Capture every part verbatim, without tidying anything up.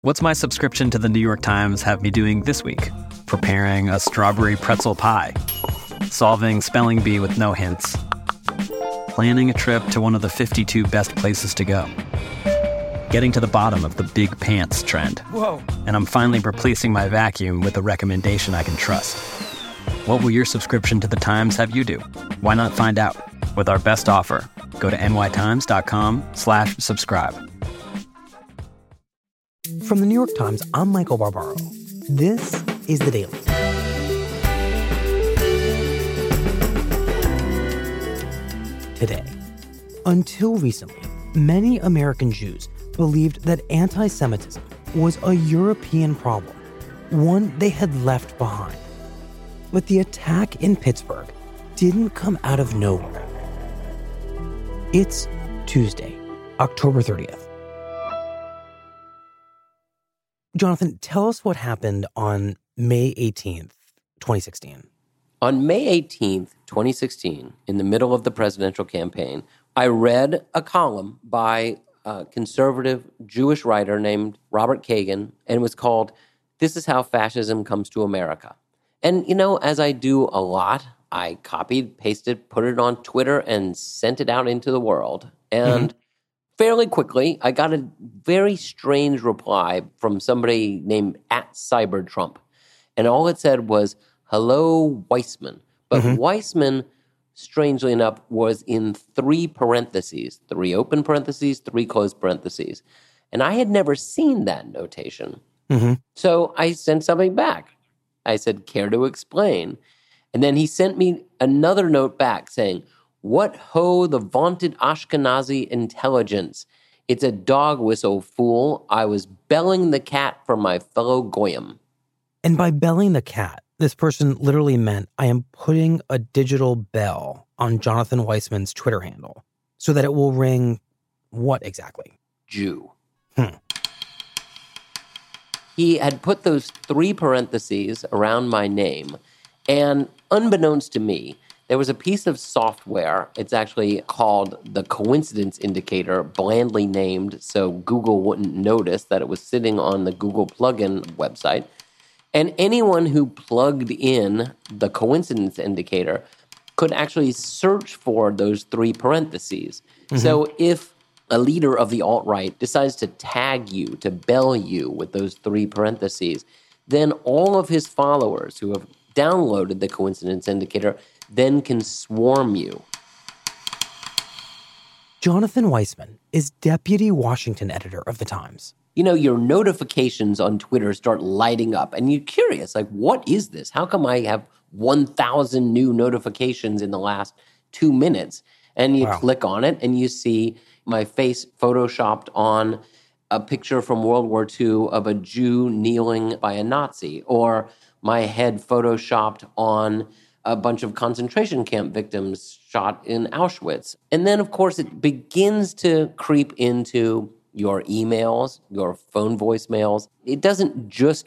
What's my subscription to the New York Times have me doing this week? Preparing a strawberry pretzel pie, solving spelling bee with no hints, planning a trip to one of the fifty-two best places to go, getting to the bottom of the big pants trend. Whoa. And I'm finally replacing my vacuum with a recommendation I can trust. What will your subscription to the Times have you do? Why not find out? With our best offer, go to nytimes.com slash subscribe. From the New York Times, I'm Michael Barbaro. This is The Daily. Today, until recently, many American Jews believed that anti-Semitism was a European problem, one they had left behind. But the attack in Pittsburgh didn't come out of nowhere. It's Tuesday, October thirtieth. Jonathan, tell us what happened on May eighteenth, twenty sixteen. On May eighteenth, twenty sixteen, in the middle of the presidential campaign, I read a column by a conservative Jewish writer named Robert Kagan, and it was called, "This is How Fascism Comes to America." And, you know, as I do a lot, I copied, pasted, put it on Twitter, and sent it out into the world. And mm-hmm. fairly quickly, I got a very strange reply from somebody named at Cybertrump. And all it said was, "Hello, Weissman." But mm-hmm. Weissman, strangely enough, was in three parentheses, three open parentheses, three closed parentheses. And I had never seen that notation. Mm-hmm. So I sent something back. I said, "Care to explain?" And then he sent me another note back saying, "What ho the vaunted Ashkenazi intelligence? It's a dog whistle, fool. I was belling the cat for my fellow Goyim." And by belling the cat, this person literally meant I am putting a digital bell on Jonathan Weissman's Twitter handle so that it will ring what exactly? Jew. Hmm. He had put those three parentheses around my name, and unbeknownst to me, there was a piece of software. It's actually called the coincidence indicator, blandly named so Google wouldn't notice that it was sitting on the Google plugin website. And anyone who plugged in the coincidence indicator could actually search for those three parentheses. Mm-hmm. So if a leader of the alt-right decides to tag you, to bell you with those three parentheses, then all of his followers who have downloaded the coincidence indicator then can swarm you. Jonathan Weissman is deputy Washington editor of The Times. You know, your notifications on Twitter start lighting up, and you're curious, like, what is this? How come I have one thousand new notifications in the last two minutes? And you wow. click on it, and you see my face photoshopped on a picture from World War Two of a Jew kneeling by a Nazi, or my head photoshopped on a bunch of concentration camp victims shot in Auschwitz. And then, of course, it begins to creep into your emails, your phone voicemails. It doesn't just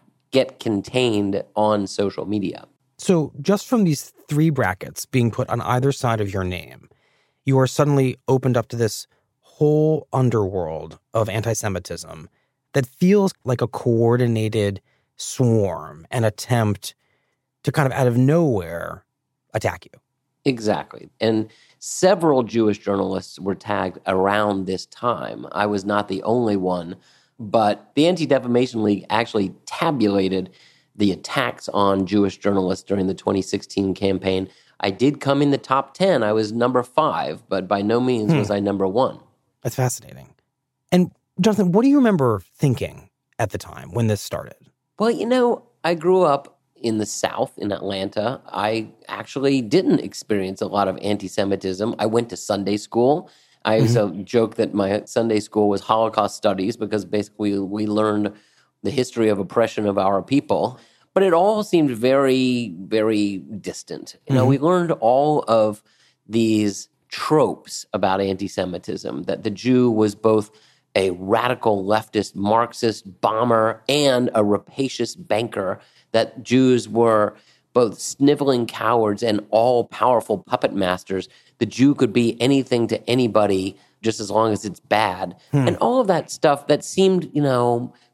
get contained on social media. So just from these three brackets being put on either side of your name, you are suddenly opened up to this whole underworld of anti-Semitism that feels like a coordinated swarm, an attempt to kind of out of nowhere attack you. Exactly. And several Jewish journalists were tagged around this time. I was not the only one, but the Anti-Defamation League actually tabulated the attacks on Jewish journalists during the twenty sixteen campaign. I did come in the top ten. I was number five, but by no means hmm. was I number one. That's fascinating. And Jonathan, what do you remember thinking at the time when this started? Well, you know, I grew up in the South, in Atlanta. I actually didn't experience a lot of anti-Semitism. I went to Sunday school. I used to joke that my Sunday school was Holocaust studies because basically we learned the history of oppression of our people. But it all seemed very, very distant. You know, mm-hmm. we learned all of these tropes about anti-Semitism, that the Jew was both a radical leftist Marxist bomber and a rapacious banker, that Jews were both sniveling cowards and all-powerful puppet masters. The Jew could be anything to anybody just as long as it's bad. Hmm. And all of that stuff that seemed, you know,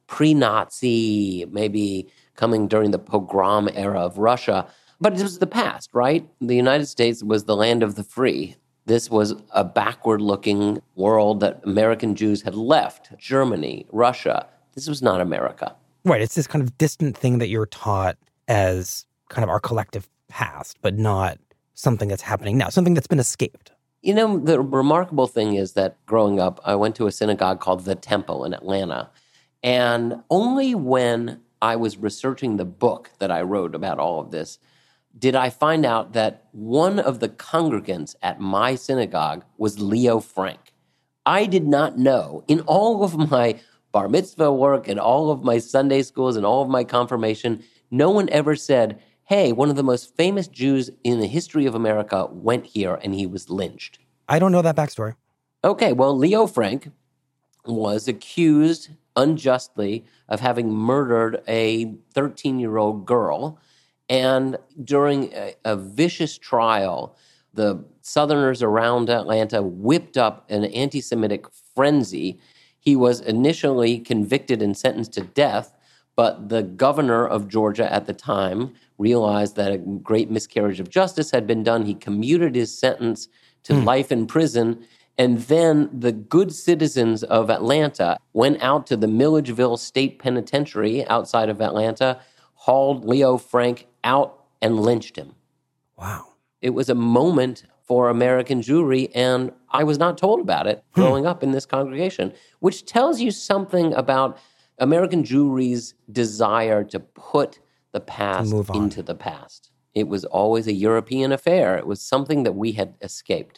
pre-Nazi, maybe coming during the pogrom era of Russia. But it was the past, right? The United States was the land of the free. This was a backward-looking world that American Jews had left. Germany, Russia. This was not America. Right. It's this kind of distant thing that you're taught as kind of our collective past, but not something that's happening now, something that's been escaped. You know, the remarkable thing is that growing up, I went to a synagogue called The Temple in Atlanta. And only when I was researching the book that I wrote about all of this did I find out that one of the congregants at my synagogue was Leo Frank. I did not know, in all of my bar mitzvah work and all of my Sunday schools and all of my confirmation, no one ever said, hey, one of the most famous Jews in the history of America went here and he was lynched. I don't know that backstory. Okay, well, Leo Frank was accused unjustly of having murdered a thirteen-year-old girl. And during a, a vicious trial, the Southerners around Atlanta whipped up an anti-Semitic frenzy. He was initially convicted and sentenced to death, but the governor of Georgia at the time realized that a great miscarriage of justice had been done. He commuted his sentence to mm. life in prison. And then the good citizens of Atlanta went out to the Milledgeville State Penitentiary outside of Atlanta, hauled Leo Frank out and lynched him. Wow. It was a moment for American Jewry, and I was not told about it growing hmm. up in this congregation, which tells you something about American Jewry's desire to put the past into the past. It was always a European affair. It was something that we had escaped.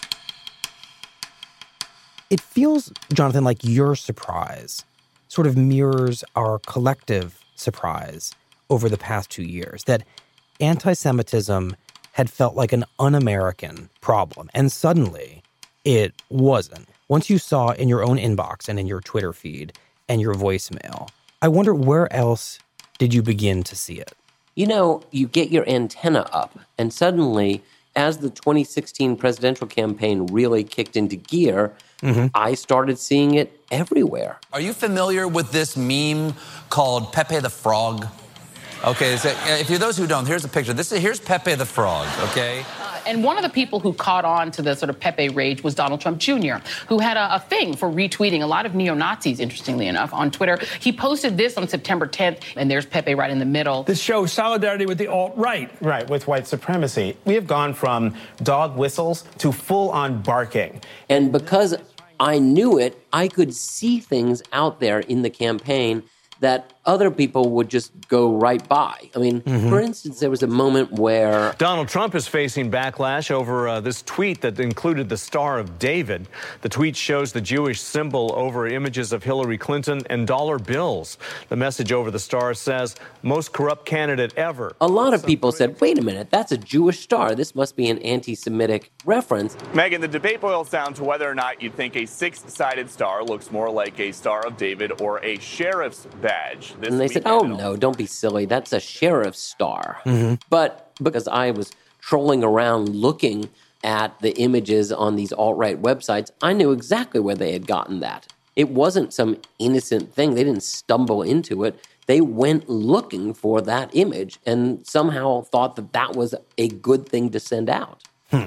It feels, Jonathan, like your surprise sort of mirrors our collective surprise over the past two years, that anti-Semitism had felt like an un-American problem, and suddenly it wasn't. Once you saw in your own inbox and in your Twitter feed and your voicemail, I wonder where else did you begin to see it? You know, you get your antenna up, and suddenly, as the twenty sixteen presidential campaign really kicked into gear, mm-hmm. I started seeing it everywhere. Are you familiar with this meme called Pepe the Frog? Okay, so if you're those who don't, here's a picture. This is here's Pepe the Frog, okay? Uh, and one of the people who caught on to the sort of Pepe rage was Donald Trump Junior, who had a, a thing for retweeting a lot of neo-Nazis, interestingly enough, on Twitter. He posted this on September tenth, and there's Pepe right in the middle. This shows solidarity with the alt-right. Right, with white supremacy. We have gone from dog whistles to full-on barking. And because I knew it, I could see things out there in the campaign that other people would just go right by. I mean, mm-hmm. for instance, there was a moment where Donald Trump is facing backlash over uh, this tweet that included the Star of David. The tweet shows the Jewish symbol over images of Hillary Clinton and dollar bills. The message over the star says, most corrupt candidate ever. A lot of people said, wait a minute, that's a Jewish star. This must be an anti-Semitic reference. Megyn, the debate boils down to whether or not you think a six-sided star looks more like a Star of David or a sheriff's badge. This and they said, oh, no, don't be silly. That's a sheriff's star. Mm-hmm. But because I was trolling around looking at the images on these alt-right websites, I knew exactly where they had gotten that. It wasn't some innocent thing. They didn't stumble into it. They went looking for that image and somehow thought that that was a good thing to send out. Hmm.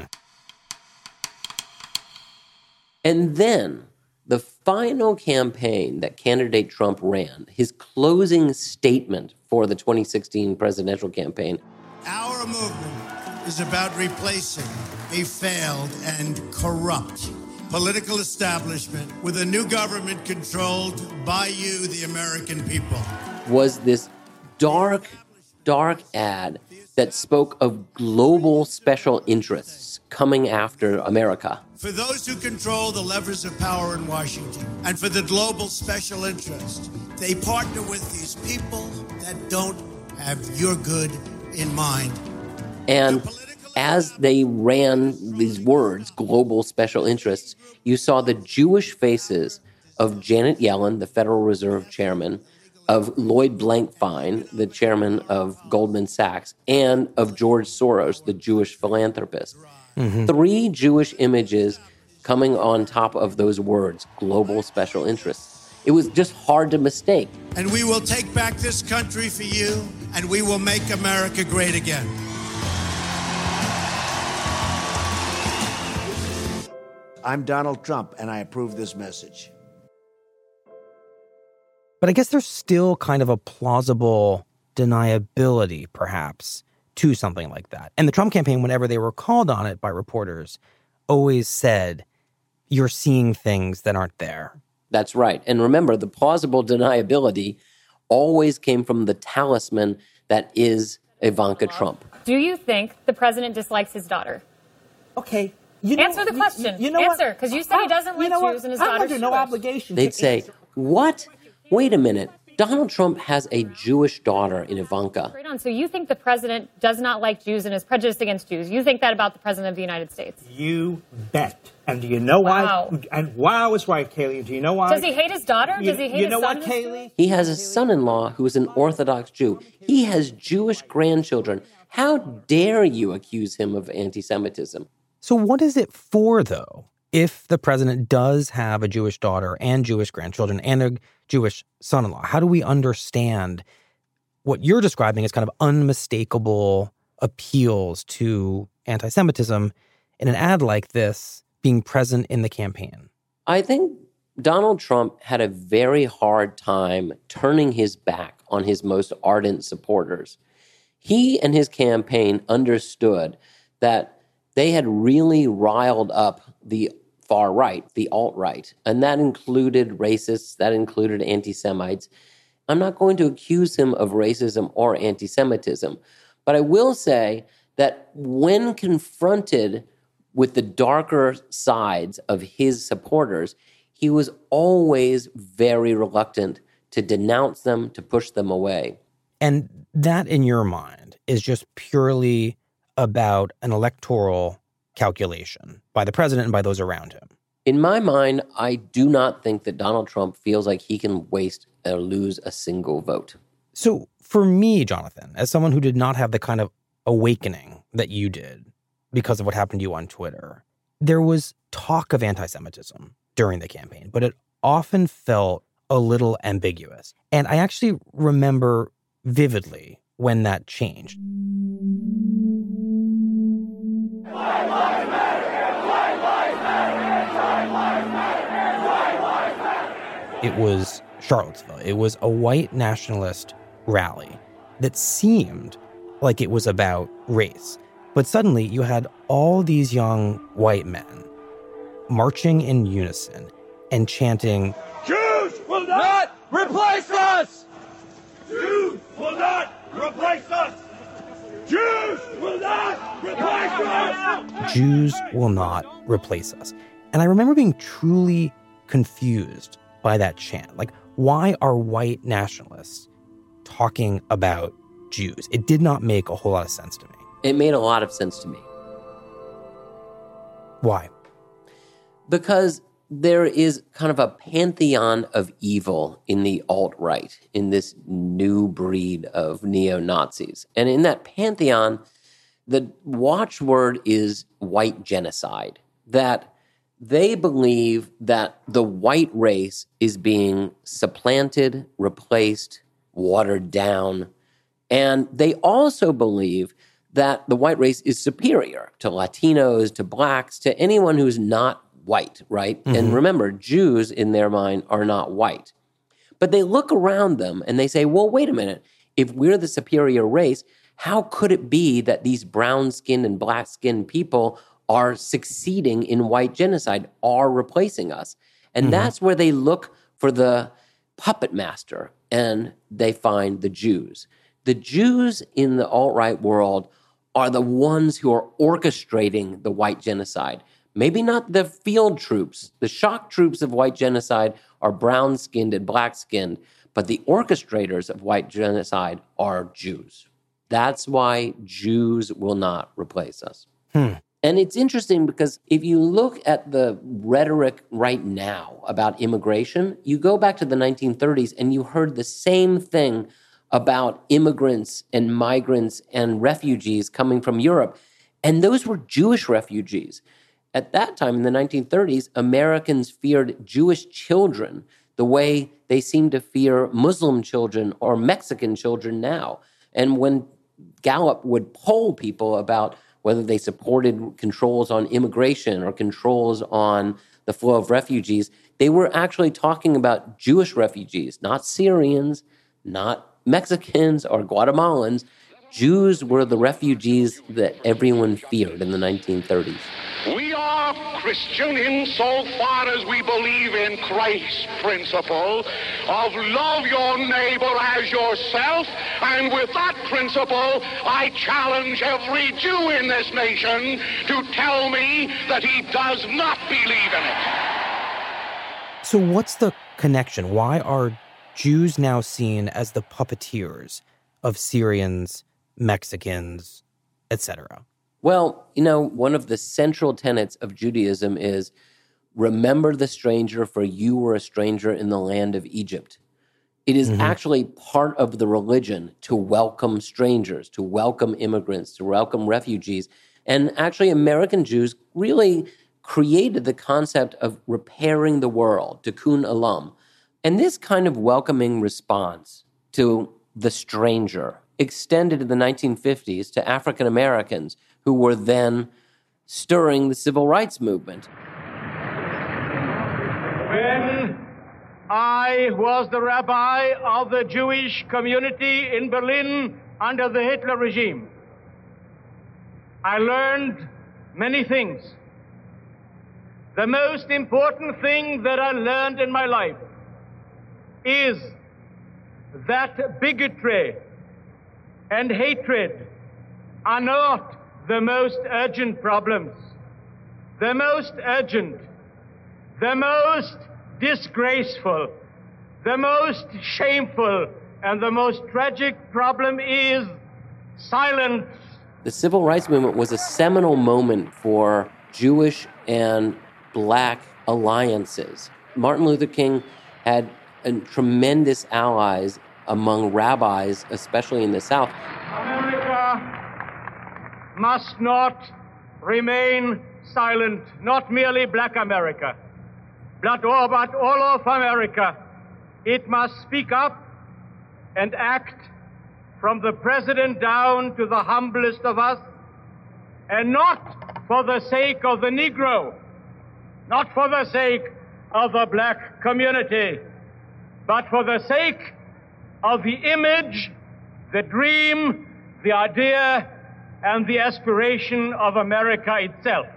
And then the final campaign that candidate Trump ran, his closing statement for the twenty sixteen presidential campaign. Our movement is about replacing a failed and corrupt political establishment with a new government controlled by you, the American people. Was this dark, dark ad that spoke of global special interests coming after America. For those who control the levers of power in Washington and for the global special interest, they partner with these people that don't have your good in mind. And as they ran these words, global special interests, you saw the Jewish faces of Janet Yellen, the Federal Reserve Chairman, of Lloyd Blankfein, the chairman of Goldman Sachs, and of George Soros, the Jewish philanthropist. Mm-hmm. Three Jewish images coming on top of those words, global special interests. It was just hard to mistake. And we will take back this country for you, and we will make America great again. I'm Donald Trump, and I approve this message. But I guess there's still kind of a plausible deniability, perhaps, to something like that. And the Trump campaign, whenever they were called on it by reporters, always said, you're seeing things that aren't there. That's right. And remember, the plausible deniability always came from the talisman that is Ivanka Trump. Do you think the president dislikes his daughter? Okay. You know, Answer the question. You, you know Answer, because you said he doesn't like Jews and his I'm daughter. under no obligation. They'd say, what? Wait a minute. Donald Trump has a Jewish daughter in Ivanka. Right on. So you think the president does not like Jews and is prejudiced against Jews. You think that about the president of the United States? You bet. And do you know wow. why? And wow is right, Kaylee. Do you know why? Does he hate his daughter? You, Does he hate you his know son? what, Kaylee? He has a son-in-law who is an Orthodox Jew. He has Jewish grandchildren. How dare you accuse him of anti-Semitism? So what is it for, though, if the president does have a Jewish daughter and Jewish grandchildren and a Jewish son-in-law? How do we understand what you're describing as kind of unmistakable appeals to anti-Semitism in an ad like this being present in the campaign? I think Donald Trump had a very hard time turning his back on his most ardent supporters. He and his campaign understood that they had really riled up the far right, the alt-right, and that included racists, that included anti-Semites. I'm not going to accuse him of racism or anti-Semitism, but I will say that when confronted with the darker sides of his supporters, he was always very reluctant to denounce them, to push them away. And that, in your mind, is just purely about an electoral calculation by the president and by those around him. In my mind, I do not think that Donald Trump feels like he can waste or lose a single vote. So for me, Jonathan, as someone who did not have the kind of awakening that you did because of what happened to you on Twitter, there was talk of anti-Semitism during the campaign, but it often felt a little ambiguous. And I actually remember vividly when that changed. It was Charlottesville. It was a white nationalist rally that seemed like it was about race. But suddenly you had all these young white men marching in unison and chanting, Jews will not replace us! Jews will not replace us! Jews will not replace us! Jews will not replace us. And I remember being truly confused by that chant. Like, why are white nationalists talking about Jews? It did not make a whole lot of sense to me. It made a lot of sense to me. Why? Because there is kind of a pantheon of evil in the alt-right, in this new breed of neo-Nazis. And in that pantheon, the watchword is white genocide, that they believe that the white race is being supplanted, replaced, watered down. And they also believe that the white race is superior to Latinos, to blacks, to anyone who's not white, right? Mm-hmm. And remember, Jews in their mind are not white. But they look around them and they say, well, wait a minute. If we're the superior race, how could it be that these brown-skinned and black-skinned people are succeeding in white genocide, are replacing us? And mm-hmm. that's where they look for the puppet master, and they find the Jews. The Jews in the alt-right world are the ones who are orchestrating the white genocide. Maybe not the field troops. The shock troops of white genocide are brown-skinned and black-skinned, but the orchestrators of white genocide are Jews. That's why Jews will not replace us. Hmm. And it's interesting because if you look at the rhetoric right now about immigration, you go back to the nineteen thirties and you heard the same thing about immigrants and migrants and refugees coming from Europe. And those were Jewish refugees. At that time, in the nineteen thirties, Americans feared Jewish children the way they seem to fear Muslim children or Mexican children now. And when Gallup would poll people about whether they supported controls on immigration or controls on the flow of refugees, they were actually talking about Jewish refugees, not Syrians, not Mexicans or Guatemalans. Jews were the refugees that everyone feared in the nineteen thirties. We are Christian insofar as we believe in Christ's principle of love your neighbor as yourself. And with that principle, I challenge every Jew in this nation to tell me that he does not believe in it. So what's the connection? Why are Jews now seen as the puppeteers of Syrians, Mexicans, et cetera? Well, you know, one of the central tenets of Judaism is remember the stranger, for you were a stranger in the land of Egypt. It is mm-hmm. actually part of the religion to welcome strangers, to welcome immigrants, to welcome refugees. And actually, American Jews really created the concept of repairing the world, tikkun olam. And this kind of welcoming response to the stranger extended in the nineteen fifties to African Americans who were then stirring the civil rights movement. When I was the rabbi of the Jewish community in Berlin under the Hitler regime, I learned many things. The most important thing that I learned in my life is that bigotry and hatred are not the most urgent problems. The most urgent, the most disgraceful, the most shameful, and the most tragic problem is silence. The civil rights movement was a seminal moment for Jewish and Black alliances. Martin Luther King had a tremendous allies among rabbis, especially in the South. America must not remain silent, not merely Black America, but all, but all of America. It must speak up and act from the president down to the humblest of us, and not for the sake of the Negro, not for the sake of the Black community, but for the sake of the image, the dream, the idea, and the aspiration of America itself.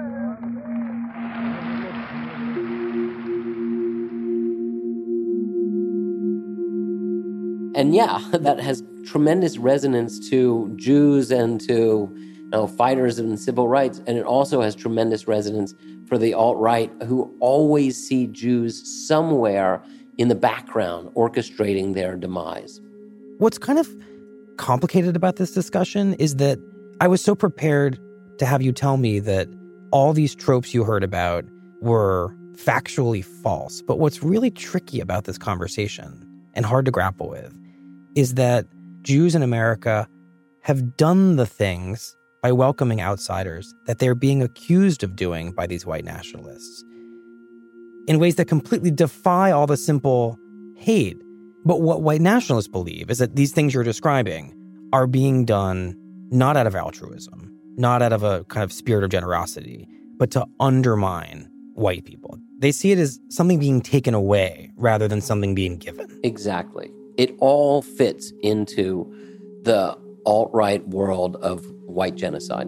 And yeah, that has tremendous resonance to Jews and to you know, fighters in civil rights, and it also has tremendous resonance for the alt-right, who always see Jews somewhere in the background orchestrating their demise. What's kind of complicated about this discussion is that I was so prepared to have you tell me that all these tropes you heard about were factually false. But what's really tricky about this conversation and hard to grapple with is that Jews in America have done the things by welcoming outsiders that they're being accused of doing by these white nationalists in ways that completely defy all the simple hate. But what white nationalists believe is that these things you're describing are being done not out of altruism, not out of a kind of spirit of generosity, but to undermine white people. They see it as something being taken away rather than something being given. Exactly. It all fits into the alt-right world of white genocide.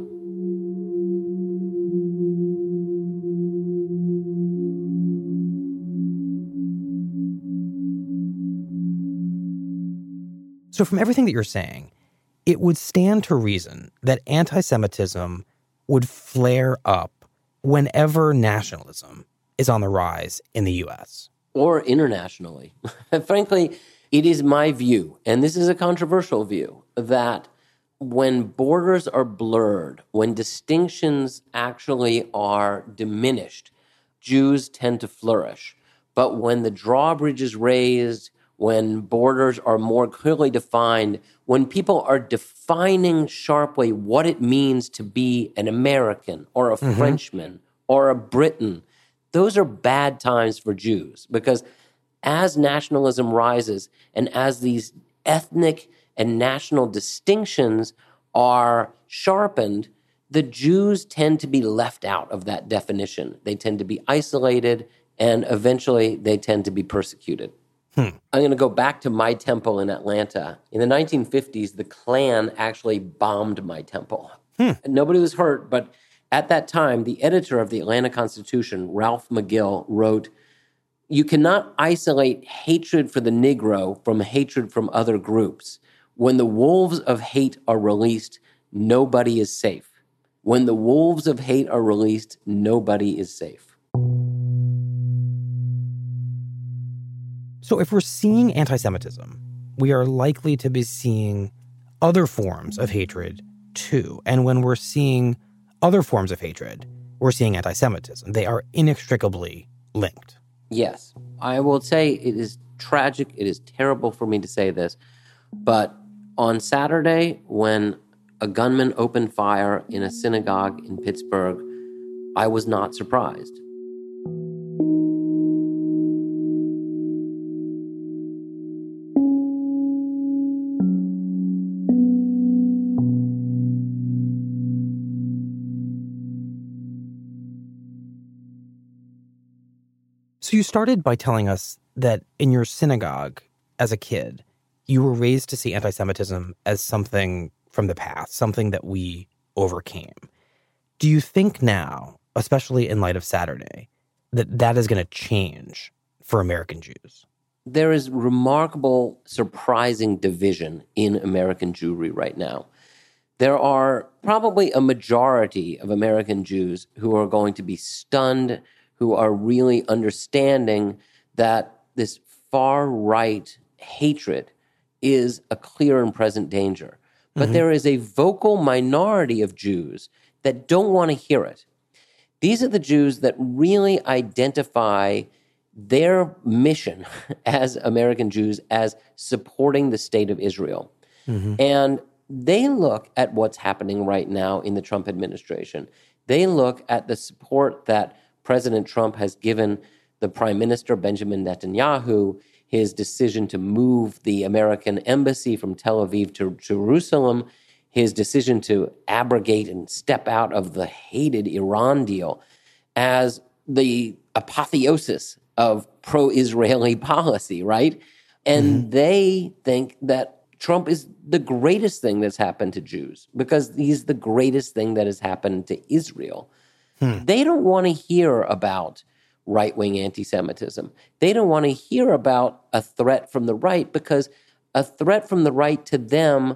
So from everything that you're saying, it would stand to reason that anti-Semitism would flare up whenever nationalism is on the rise in the U S. Or internationally. Frankly, it is my view, and this is a controversial view, that when borders are blurred, when distinctions actually are diminished, Jews tend to flourish. But when the drawbridge is raised, when borders are more clearly defined, when people are defining sharply what it means to be an American or a mm-hmm. Frenchman or a Briton, those are bad times for Jews, because as nationalism rises and as these ethnic and national distinctions are sharpened, the Jews tend to be left out of that definition. They tend to be isolated, and eventually they tend to be persecuted. Hmm. I'm going to go back to my temple in Atlanta. In the nineteen fifties, the Klan actually bombed my temple. Hmm. Nobody was hurt, but at that time, the editor of the Atlanta Constitution, Ralph McGill, wrote, "You cannot isolate hatred for the Negro from hatred from other groups. When the wolves of hate are released, nobody is safe. When the wolves of hate are released, nobody is safe." So if we're seeing anti-Semitism, we are likely to be seeing other forms of hatred too. And when we're seeing other forms of hatred, we're seeing anti-Semitism. They are inextricably linked. Yes. I will say it is tragic. It is terrible for me to say this. But on Saturday, when a gunman opened fire in a synagogue in Pittsburgh, I was not surprised. So you started by telling us that in your synagogue as a kid, you were raised to see anti-Semitism as something from the past, something that we overcame. Do you think now, especially in light of Saturday, that that is going to change for American Jews? There is remarkable, surprising division in American Jewry right now. There are probably a majority of American Jews who are going to be stunned, who are really understanding that this far-right hatred is a clear and present danger. But mm-hmm. there is a vocal minority of Jews that don't want to hear it. These are the Jews that really identify their mission as American Jews as supporting the state of Israel. Mm-hmm. And they look at what's happening right now in the Trump administration. They look at the support that President Trump has given the Prime Minister, Benjamin Netanyahu, his decision to move the American embassy from Tel Aviv to Jerusalem, his decision to abrogate and step out of the hated Iran deal as the apotheosis of pro-Israeli policy, right? And mm-hmm. they think that Trump is the greatest thing that's happened to Jews because he's the greatest thing that has happened to Israel. Hmm. They don't want to hear about right-wing anti-Semitism. They don't want to hear about a threat from the right because a threat from the right to them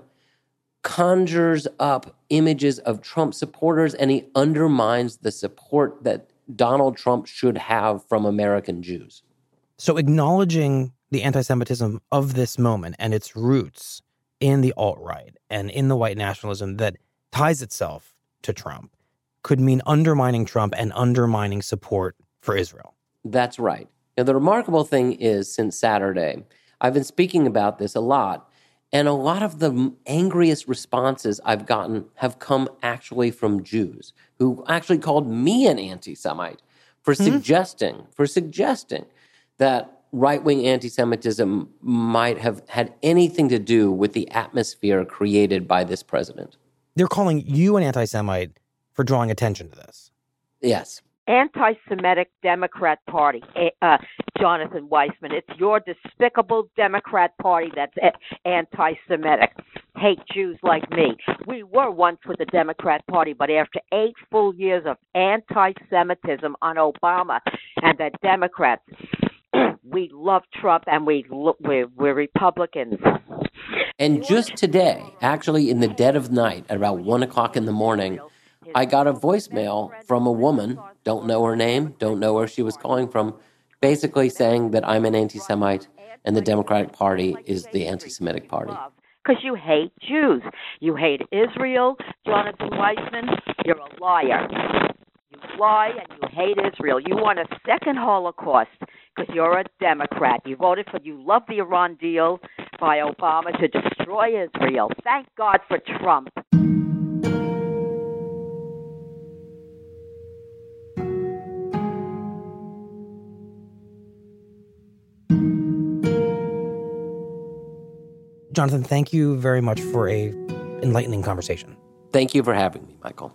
conjures up images of Trump supporters and he undermines the support that Donald Trump should have from American Jews. So acknowledging the anti-Semitism of this moment and its roots in the alt-right and in the white nationalism that ties itself to Trump could mean undermining Trump and undermining support for Israel. That's right. Now, the remarkable thing is, since Saturday, I've been speaking about this a lot, and a lot of the angriest responses I've gotten have come actually from Jews who actually called me an anti-Semite for mm-hmm. suggesting, for suggesting that right-wing anti-Semitism might have had anything to do with the atmosphere created by this president. They're calling you an anti-Semite for drawing attention to this. Yes. Anti-Semitic Democrat Party, uh, Jonathan Weissman. It's your despicable Democrat Party that's anti-Semitic. Hate Jews like me. We were once with the Democrat Party, but after eight full years of anti-Semitism on Obama and the Democrats, we love Trump and we we're, we're Republicans. And just today, actually in the dead of night, at about one o'clock in the morning, I got a voicemail from a woman, don't know her name, don't know where she was calling from, basically saying that I'm an anti-Semite and the Democratic Party is the anti-Semitic party. Because you hate Jews. You hate Israel, Jonathan Weissman. You're a liar. You lie and you hate Israel. You want a second Holocaust because you're a Democrat. You voted for, you love the Iran deal by Obama to destroy Israel. Thank God for Trump. Thank you. Jonathan, thank you very much for a enlightening conversation. Thank you for having me, Michael.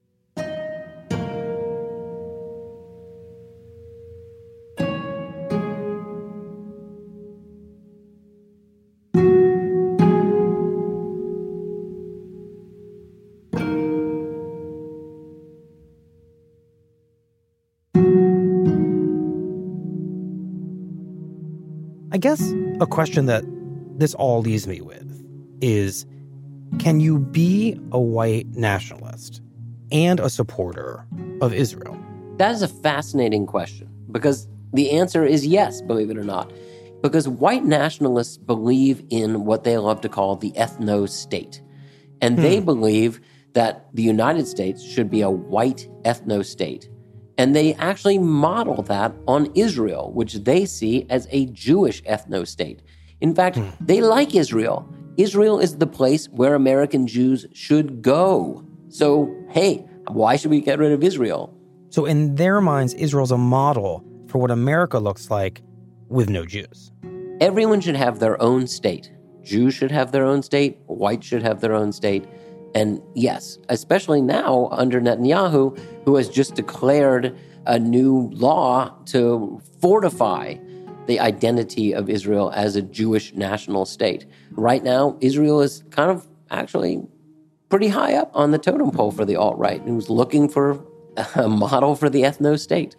I guess a question that this all leaves me with is, can you be a white nationalist and a supporter of Israel? That is a fascinating question because the answer is yes, believe it or not. Because white nationalists believe in what they love to call the ethno-state. And hmm. they believe that the United States should be a white ethno-state. And they actually model that on Israel, which they see as a Jewish ethno-state. In fact, hmm. they like Israel. Israel is the place where American Jews should go. So, hey, why should we get rid of Israel? So in their minds, Israel's a model for what America looks like with no Jews. Everyone should have their own state. Jews should have their own state. Whites should have their own state. And yes, especially now under Netanyahu, who has just declared a new law to fortify the identity of Israel as a Jewish national state. Right now, Israel is kind of actually pretty high up on the totem pole for the alt-right, who's looking for a model for the ethno-state.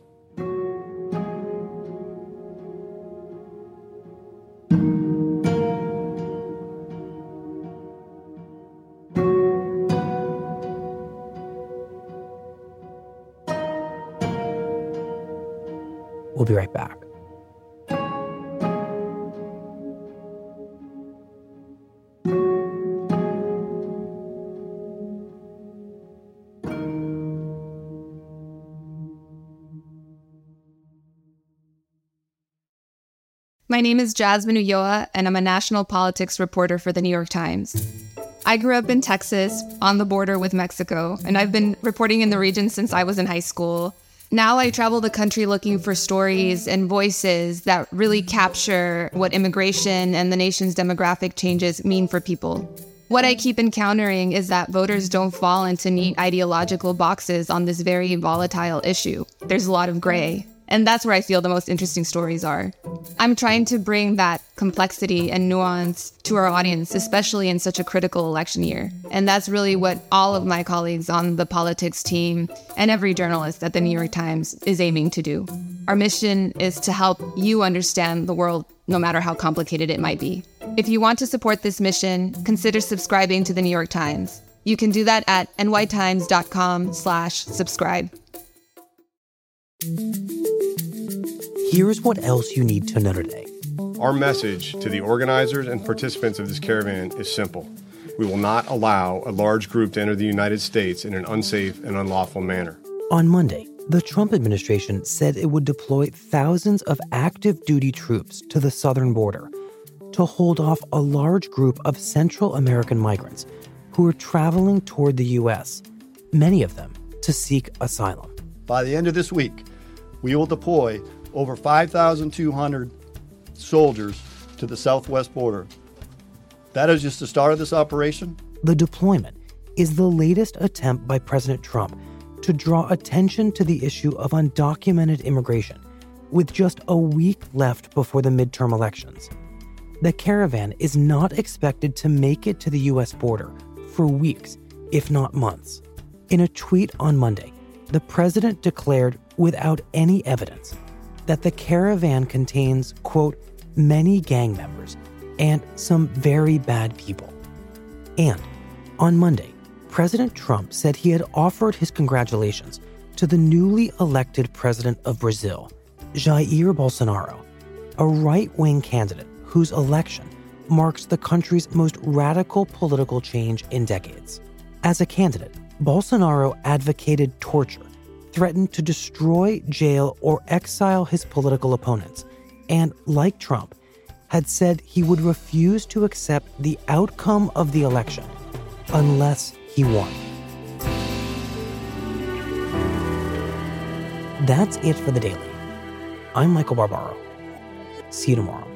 We'll be right back. My name is Jasmine Ulloa, and I'm a national politics reporter for the New York Times. I grew up in Texas, on the border with Mexico, and I've been reporting in the region since I was in high school. Now I travel the country looking for stories and voices that really capture what immigration and the nation's demographic changes mean for people. What I keep encountering is that voters don't fall into neat ideological boxes on this very volatile issue. There's a lot of gray. And that's where I feel the most interesting stories are. I'm trying to bring that complexity and nuance to our audience, especially in such a critical election year. And that's really what all of my colleagues on the politics team and every journalist at the New York Times is aiming to do. Our mission is to help you understand the world, no matter how complicated it might be. If you want to support this mission, consider subscribing to the New York Times. You can do that at nytimes.com slash subscribe. Here's what else you need to know today. Our message to the organizers and participants of this caravan is simple. We will not allow a large group to enter the United States in an unsafe and unlawful manner. On Monday, the Trump administration said it would deploy thousands of active duty troops to the southern border to hold off a large group of Central American migrants who are traveling toward the U S, many of them to seek asylum. By the end of this week, we will deploy over five thousand two hundred soldiers to the southwest border. That is just the start of this operation. The deployment is the latest attempt by President Trump to draw attention to the issue of undocumented immigration, with just a week left before the midterm elections. The caravan is not expected to make it to the U S border for weeks, if not months. In a tweet on Monday, the president declared without any evidence that the caravan contains, quote, many gang members and some very bad people. And on Monday, President Trump said he had offered his congratulations to the newly elected president of Brazil, Jair Bolsonaro, a right-wing candidate whose election marks the country's most radical political change in decades. As a candidate, Bolsonaro advocated torture, threatened to destroy, jail, or exile his political opponents, and, like Trump, had said he would refuse to accept the outcome of the election unless he won. That's it for The Daily. I'm Michael Barbaro. See you tomorrow.